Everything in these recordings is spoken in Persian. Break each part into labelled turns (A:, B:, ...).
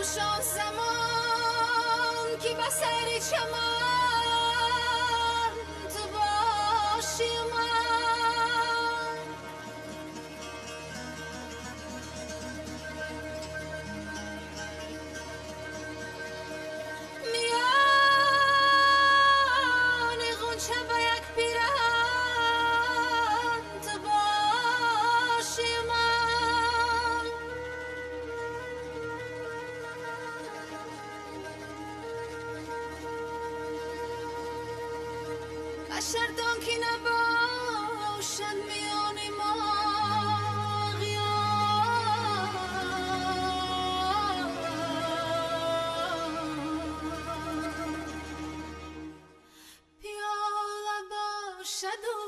A: شانسمان که بسر چمن تو باشی من میان غنچه و یک پیرهن تو باشی من بشردان که نباشد میان ما غیان پیاله باشد و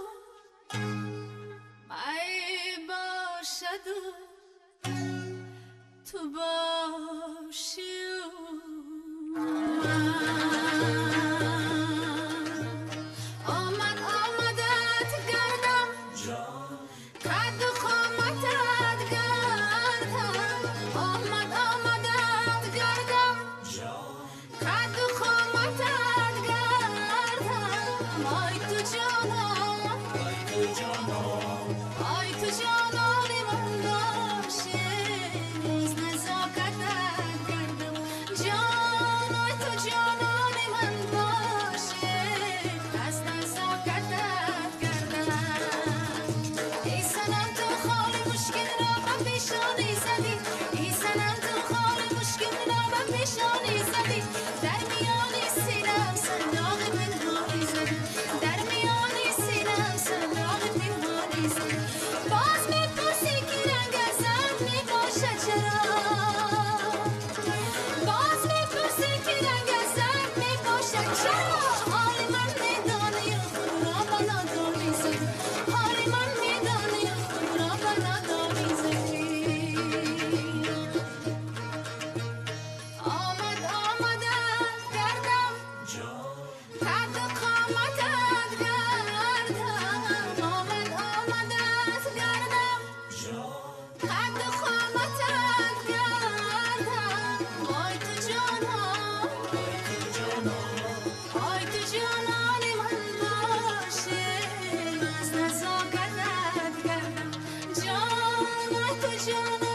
A: می باشد و تو باشی و آمدت گردم قد و قامتت گردم آمدت گردم قد و قامتت گردم آی تو جانان آی تو جانان من باشی از نزاکتت گردم جان آی تو جانان من باشی از نزاکتت گردم ای سنم تو خال مشکل را به پیشانی زدی ای سنم تو خال مشکل را به پیشانی زدی در میانی سینم صندوق پنهانی زدی در میانی سینم صندوق پنهانی زدی باز میپرسی که رنگ ازت میباشد چرا باز میپرسی که رنگ ازت میباشد چرا حال من میدانی و خود را به نادانی زدی حال من میدانی و خود را به نادانی زدی آمدت گردم قد و قامتت گردم آمدت گردم قد و قامتت گردم آی تو جانان آی تو جانان من باشی از نزاکتت گردم جان آی تو جانان